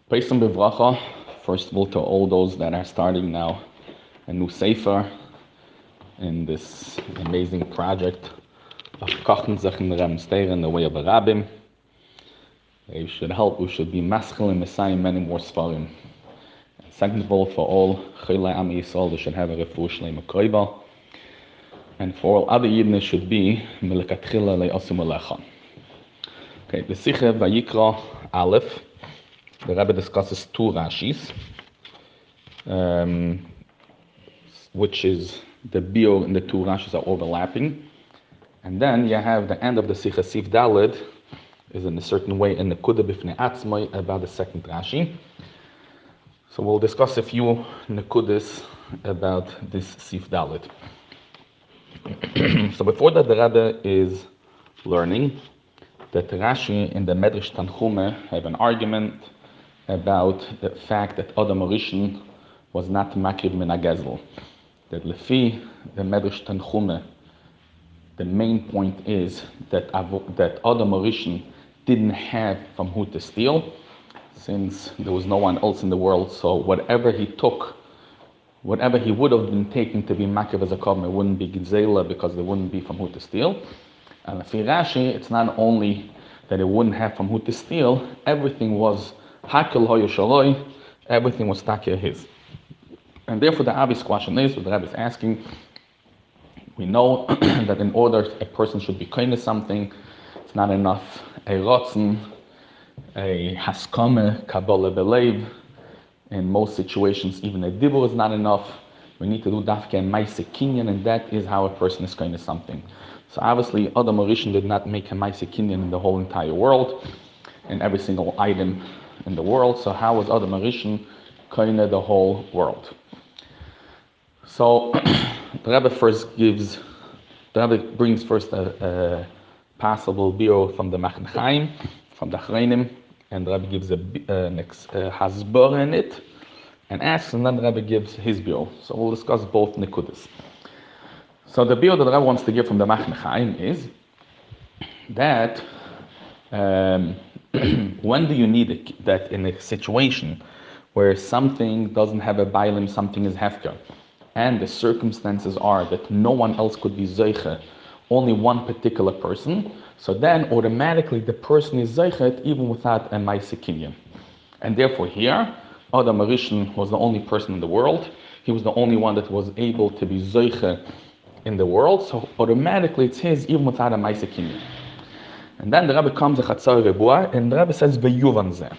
Pesach Bivracha, first of all, to all those that are starting now a new Sefer in this amazing project of Kochen sich in the Rebbe's Teire in the way of the Rabbim. They should help, we should be maschil and Messiah many more Sfarim. And second of all, for all Chilei Am Yisrael, they should have a refuah shleima koiba. And for all other Yidden, it should be Melekatchila le'osim alecha. Okay, the Sicha Vayikra Aleph. The Rebbe discusses two Rashis, which is the bio and the two Rashis are overlapping. And then you have the end of the Sicha Sif Daled is in a certain way in the Nekuda Bifnei Atzmai about the second Rashi. So we'll discuss a few Nekudas about this Sif Daled. So before that, the Rebbe is learning that Rashi in the Medrash Tanchume have an argument about the fact that Adam Rishon was not makriv min hagezel. That lefi the Medrash Tanchume, the main point is that Adam Rishon didn't have from who to steal, since there was no one else in the world. So whatever he took, whatever he would have been taken to be makriv as a korban, it wouldn't be gzela because there wouldn't be from who to steal. And lefi Rashi, it's not only that it wouldn't have from who to steal, everything was Hakel hoyo shaloi, everything was takia his. And therefore the obvious question is, what the Rebbe is asking, we know that in order a person should be kind of something, it's not enough a rotzen, a haskame, kabbalah belev. In most situations, even a dibur is not enough. We need to do dafke and maise kinyan, and that is how a person is kind of something. So obviously, Adam Rishon did not make a maise kinyan in the whole entire world, in every single item in the world. So how was Adam Rishon kind of the whole world? So the Rebbe brings first a possible bio from the Machne Chaim, from the Achreinim, and the Rebbe gives a hasbor in it, and asks, and then the Rebbe gives his bio. So we'll discuss both nekudas. So the bio that the Rebbe wants to give from the Machne Chaim is that when do you need it? That in a situation where something doesn't have a bailim, something is hefker, and the circumstances are that no one else could be zeiche, only one particular person, so then automatically the person is zeichet even without a maise kinyan. And therefore here, Adam Rishon was the only person in the world. He was the only one that was able to be zeiche in the world, so automatically it's his even without a maise kinyan. And then the Rebbe comes to Chatzar Rebua, and the Rebbe says, V'yuvan zeh.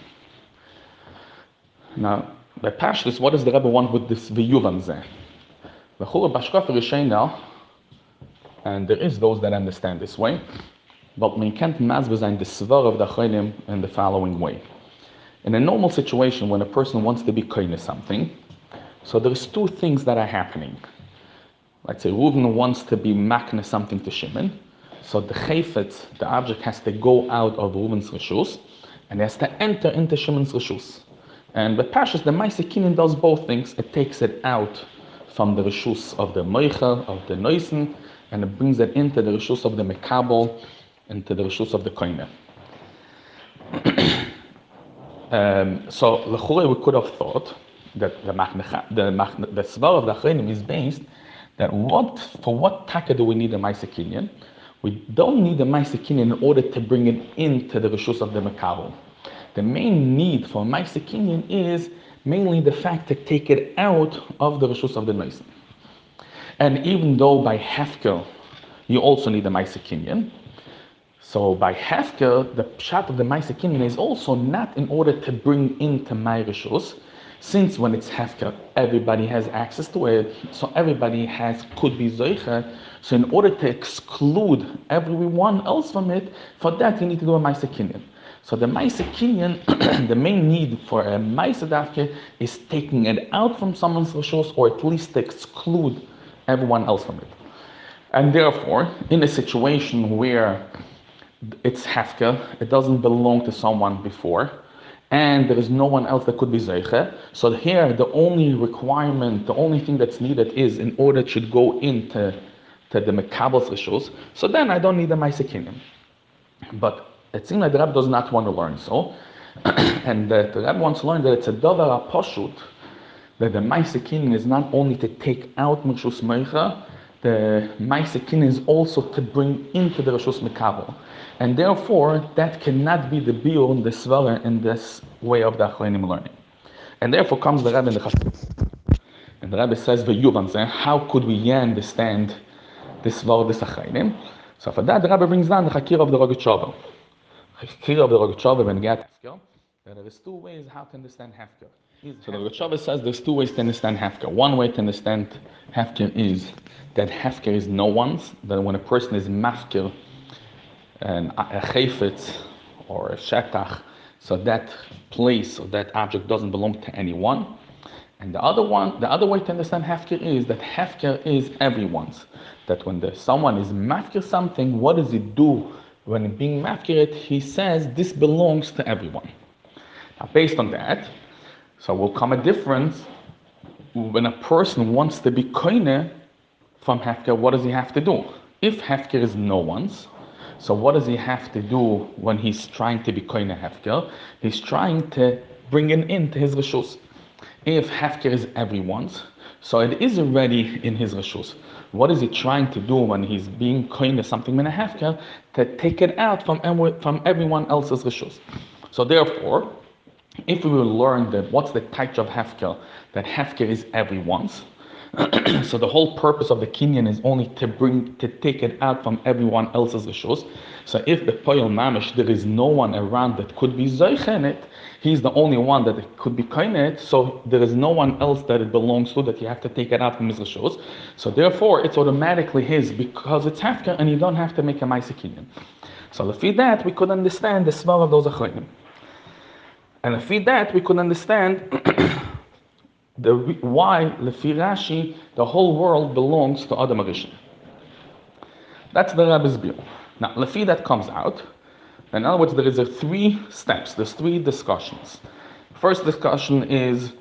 Now, by Pashtus, what does the Rebbe want with this V'yuvan zeh? V'chur b'shkaf Rishayna, and there is those that understand this way, but man can't mazbe sein the svar of the Achreinim in the following way. In a normal situation, when a person wants to be kind of something, so there's two things that are happening. Let's say Reuven wants to be makne something to Shimon, so the chayfetz, the object, has to go out of Reuven's reshus, and has to enter into Shimon's reshus. And with Pashas, the maise kinyan does both things. It takes it out from the reshus of the moicha, of the noisen, and it brings it into the reshus of the mekabel, into the reshus of the koine. So l'churei, we could have thought that the svar of the Achreinim is based that for what taka do we need a maise kinyan? We don't need a maise kinyan in order to bring it into the reshus of the mekabel. The main need for a maise kinyan is mainly the fact to take it out of the reshus of the noisen. And even though by hefker you also need a maise kinyan, so by hefker the pshat of the maise kinyan is also not in order to bring into my reshus, since when it's hefker everybody has access to it, so everybody could be zeicha. So in order to exclude everyone else from it, for that you need to do a maise kinyan. So the maise kinyan, the main need for a maise dafke is taking it out from someone's reshus, or at least to exclude everyone else from it. And therefore, in a situation where it's hefker, it doesn't belong to someone before, and there is no one else that could be zeiche, so here the only requirement, the only thing that's needed is in order it should go into the mekabel's reshus, so then I don't need a maise kinyan. But it seems like the Rebbe does not want to learn so, And the Rebbe wants to learn that it's a davar pashut, that the Maisekin is not only to take out Rishus Meicha, the Maisekin is also to bring into the Rishus Mekabel. And therefore, that cannot be the biur, the svara, in this way of the Achronim learning. And therefore comes the Rebbe in the Chassidus. And the Rebbe says, how could we understand this svara, this Achronim? So for that, the Rebbe brings down the Chakir of the Rogatchover. Chakir of the Rogatchover, when you get Hefker, there is two ways how to understand Hefker. So the Rogatchover says there's two ways to understand Hefker. One way to understand Hefker is that Hefker is no one's, that when a person is mafker, and a chayfetz or a shetach, so that place or that object doesn't belong to anyone. And the other way to understand Hefker is that Hefker is everyone's. That when someone is mafker something, what does it do? When being mafker, he says this belongs to everyone. Now, based on that, so will come a difference when a person wants to be koine from Hefker. What does he have to do? If Hefker is no one's, so what does he have to do when he's trying to be koine Hefker? He's trying to bring it into his reshus. If Hefker is everyone's, so it is already in his reshus. What is he trying to do when he's being koine something in a Hefker? To take it out from everyone else's reshus. So therefore, if we will learn that what's the type of Hefker, that Hefker is everyone's, so the whole purpose of the kinyan is only to take it out from everyone else's reshus. So if the poyel mamish, there is no one around that could be zoich in it, he's the only one that it could be koine, so there is no one else that it belongs to, that you have to take it out from his reshus. So therefore, it's automatically his because it's Hefker, and you don't have to make a ma'aseh kinyan. So lefi that, we could understand the svar of those achronim. And lefi that, we could understand why, lefi Rashi, the whole world belongs to Adam HaRishon. That's the Rebbe's biur. Now, lefi that comes out, in other words, there is three steps, there's three discussions. First discussion is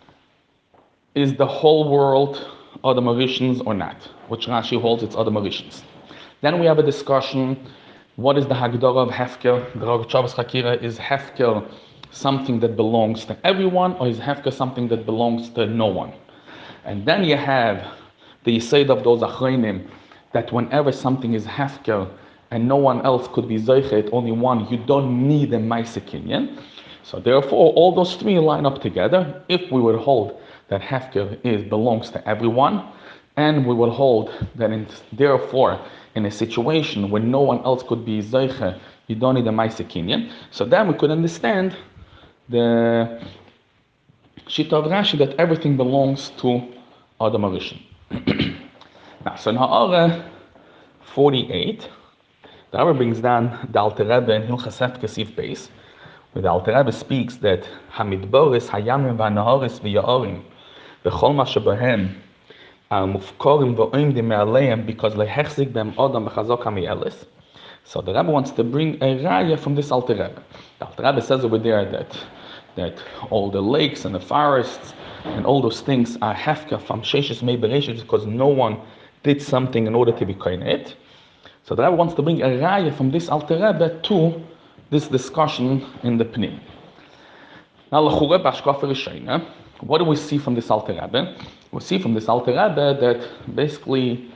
the whole world Adam HaRishon's or not? Which Rashi holds it's Adam HaRishon's. Then we have a discussion, what is the Hagdara of Hefker? The Rogatchover's Chakira, is Hefker something that belongs to everyone, or is Hefker something that belongs to no one? And then you have the Yisod of those Achronim, that whenever something is Hefker and no one else could be Zoichet, only one, you don't need a ma'aseh kinyan. So therefore, all those three line up together. If we would hold that Hefker belongs to everyone, and we would hold that therefore, in a situation where no one else could be Zoichet, you don't need a ma'aseh kinyan. So then we could understand the Shita of Rashi that everything belongs to Adam HaRishon. Now, so in Ha'ara 48, the Rebbe brings down the Alter Rebbe in Hilchas Hefker Sif Beis, where the Alter Rebbe speaks that Hamidboris, Hayamim, V'Naharis, V'Ya'arim, V'chol Ma Shebahem, Mufkorim V'Oimdim Me'aleim, because Lehechzik B'Hem Adam B'Chazok HaMi'elis. So the Rebbe wants to bring a raya from this Alter Rebbe. The Alter Rebbe says over there that all the lakes and the forests and all those things are hefka from Sheshes Mei Bereshit because no one did something in order to be koined. So the Rebbe wants to bring a raya from this Alter Rebbe to this discussion in the Pnim. Now, l'chura b'hashkafa rishayna, what do we see from this Alter Rebbe? We see from this Alter Rebbe that basically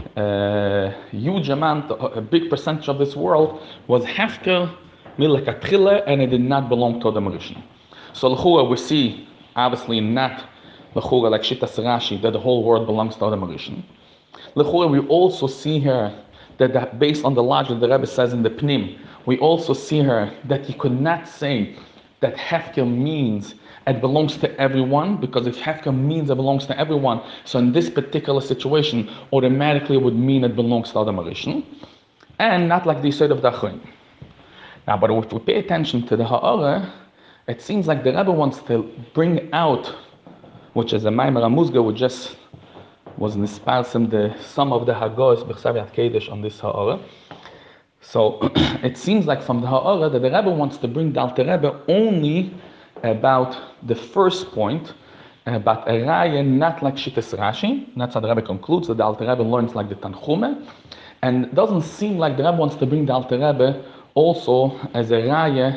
a huge amount, a big percentage of this world was hefker milakatchila, and it did not belong to Adam HaRishon. So l'chura we see obviously not l'chura like Shitas Rashi that the whole world belongs to Adam HaRishon. L'chura we also see here that based on the logic the Rebbe says in the Pnim, we also see here that you could not say that hefker means it belongs to everyone, because if hefker means it belongs to everyone, so in this particular situation, automatically it would mean it belongs to Adam HaRishon, and not like the Yisod of the Achronim. Now, but if we pay attention to the Ha'ara, it seems like the Rebbe wants to bring out, which is a Maimer HaMuzga, which just was nispalsim the sum of the Hagos b'Chsav Kedesh on this Ha'ara. So it seems like from the Ha'ara that the Rebbe wants to bring the Alter Rebbe only about the first point, about a raya, not like Shitas Rashi. That's how the Rebbe concludes, that the Alter Rebbe learns like the Tanchume, and it doesn't seem like the Rebbe wants to bring the Alter Rebbe also as a raya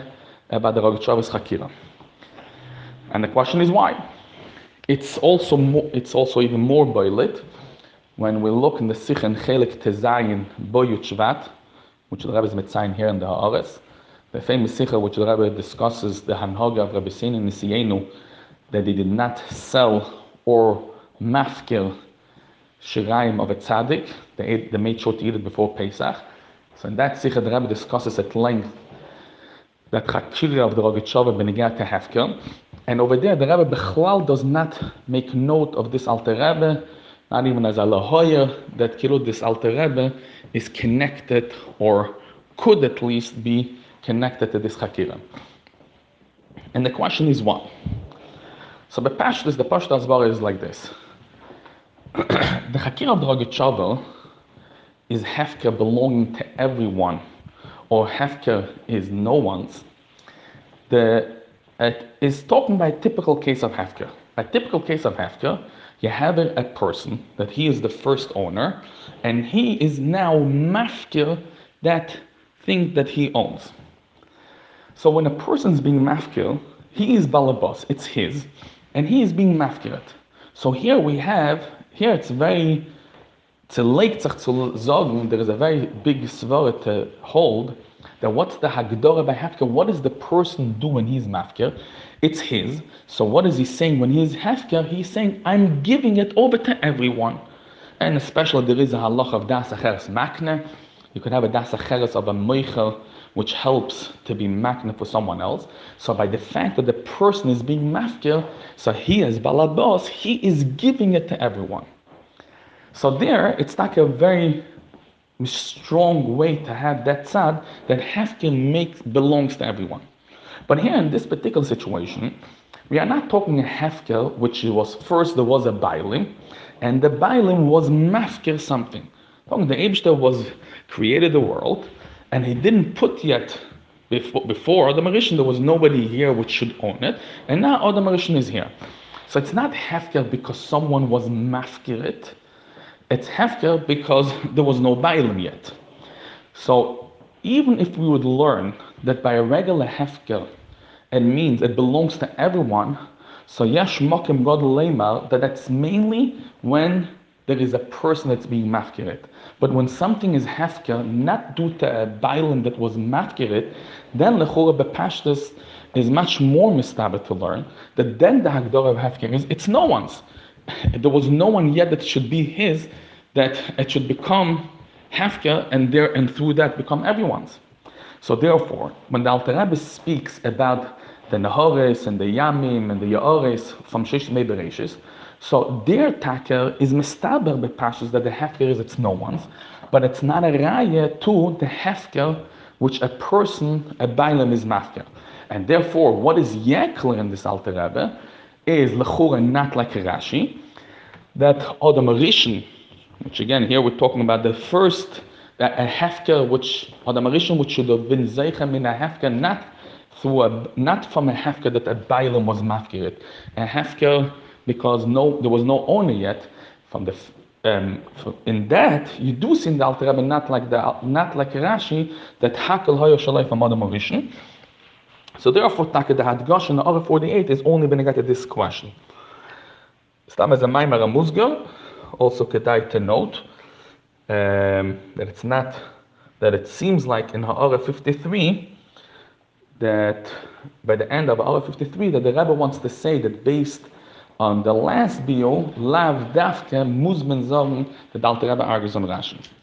about the Rogatchover's Chakira. And the question is why? It's also even more boilet when we look in the Sikh and Chelik Tezayin Boyut Shvat, which the Rebbe is mitzayin here in the Haaretz, the famous Sikha which the Rebbe discusses the Hanhaga of Rebbe Sini Nisienu, that they did not sell or mafkir shirayim of a tzaddik. They made sure to eat it before Pesach. So in that Sikha, the Rebbe discusses at length that Chakira of the Rogatchover benigat to Hefker. And over there, the Rebbe Bechlal does not make note of this Alter Rebbe, not even as a lahoyer, that this Alter Rebbe is connected, or could at least be connected to this Chakira. And the question is why? So the Pashtus Asbar is like this. The Chakira of the Rogatchover is Hefker belonging to everyone, or Hefker is no one's. It is talking about a typical case of Hefker. A typical case of Hefker, you have a person that he is the first owner, and he is now mafkir that thing that he owns. So when a person is being mafkir, he is balabas, it's his, and he is being mafkirat. So here it's a lake zu sagen, there is a very big svara to hold, that what's the Hagdora by Hefker? What does the person do when he's mafker? It's his. So what is he saying when he's Hefker? He's saying, I'm giving it over to everyone. And especially there is a halach of das acheres makne. You could have a das acheres of a moichel, which helps to be makne for someone else. So by the fact that the person is being mafker, so he is balabos, he is giving it to everyone. So there, it's like a very strong way to have that tzad that Hefker belongs to everyone. But here in this particular situation, we are not talking a Hefker, which was first there was a Bailim, and the Bailim was mafker something. The Eibshter was created the world, and he didn't put yet before the Marishan, there was nobody here which should own it, and now the Marishan is here. So it's not Hefker because someone was mafker it. It's Hefker because there was no Bailim yet. So even if we would learn that by a regular Hefker, it means it belongs to everyone, so Yesh Mokim God Leimar, that's mainly when there is a person that's being mafkirit. But when something is Hefker, not due to a Bailim that was mafkirit, then Lechora Bepashtus is much more mistaber to learn that then the Hagdor of Hefker is, it's no one's. There was no one yet that should be his, that it should become Hefker, and through that become everyone's. So therefore, when the Alter Rebbe speaks about the Nahores and the Yamim and the Yaores from Shesh Mei Bereshis, so their taker is mistaber bepashas that the Hefker is it's no one's, but it's not a raya to the Hefker which a person, a Bailam is mafker. And therefore, what is clear in this Alter Rebbe is Lechura not like Rashi, that Adam Rishon, which again here we're talking about the first a Hefker which Adam Rishon which should have been Zeichem in a Hefker not from a Hefker that a Bailam was mafkirit, a Hefker because there was no owner yet. From the in that you do see in the Alter Rebbe not like Rashi that Hakel Hoyo Shalai from Adam Rishon. So therefore, the Hadgash in the other 48 is only when I get to this question. Stam as a Maimer Musgar, also kedai to note that it's not, that it seems like in Ha'ara 53, that by the end of Ha'ara 53, that the Rebbe wants to say that based on the last bio, Lav Dafke Muzman Zogen, that the Alter Rebbe argues on Rashi.